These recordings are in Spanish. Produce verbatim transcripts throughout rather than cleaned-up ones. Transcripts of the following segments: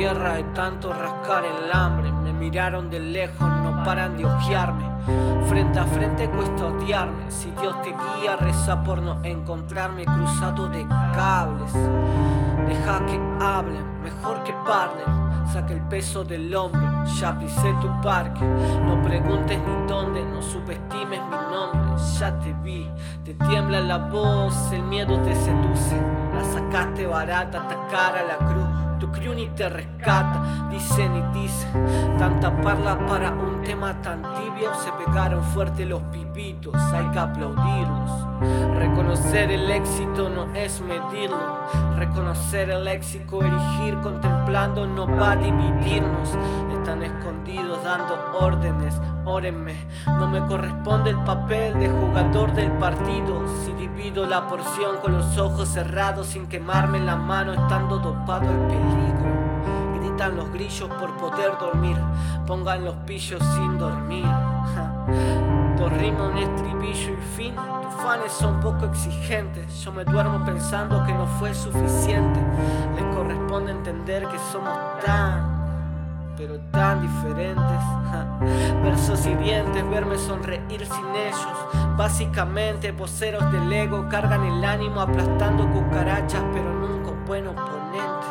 tierra de tanto rascar el hambre. Me miraron de lejos, no paran de ojearme. Frente a frente cuesta odiarme. Si Dios te guía, reza por no encontrarme cruzado de cables. Deja que hablen, mejor que parlen. Saca el peso del hombro, ya pisé tu parque. No preguntes ni dónde, no subestimes mi nombre. Ya te vi, te tiembla la voz, el miedo te seduce. La sacaste barata, atacar a la cruz. Tu crew ni te rescata, dicen y dicen. Tanta parla para un tema tan tibio. Se pegaron fuerte los pipitos, hay que aplaudirlos. Reconocer el éxito no es medirlo. Reconocer el léxico, erigir, contemplando no va a dividirnos. Están escondidos dando órdenes, órenme. No me corresponde el papel de jugador del partido. Si divido la porción con los ojos cerrados sin quemarme la mano estando dopado el peligro. Gritan los grillos por poder dormir, pongan los pillos sin dormir. Dos rimas, un estribillo y fin. Tus fans son poco exigentes. Yo me duermo pensando que no fue suficiente. Les corresponde entender que somos tan, pero tan diferentes. Versos y dientes, verme sonreír sin ellos. Básicamente voceros del ego cargan el ánimo aplastando cucarachas, pero nunca un buen oponente.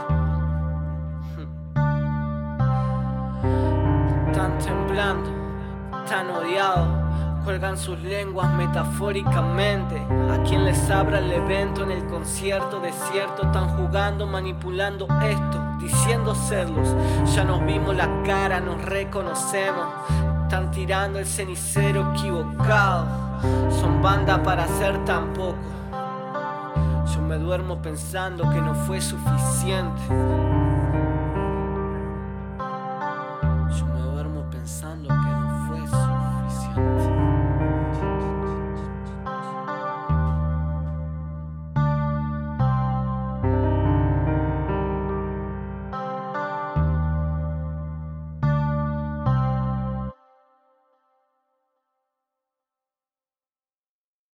Están temblando, tan odiados, cuelgan sus lenguas metafóricamente. A quien les abra el evento en el concierto desierto, están jugando, manipulando esto, diciendo serlos. Ya nos vimos la cara, nos reconocemos. Están tirando el cenicero equivocado. Son banda para hacer tan poco. Yo me duermo pensando que no fue suficiente.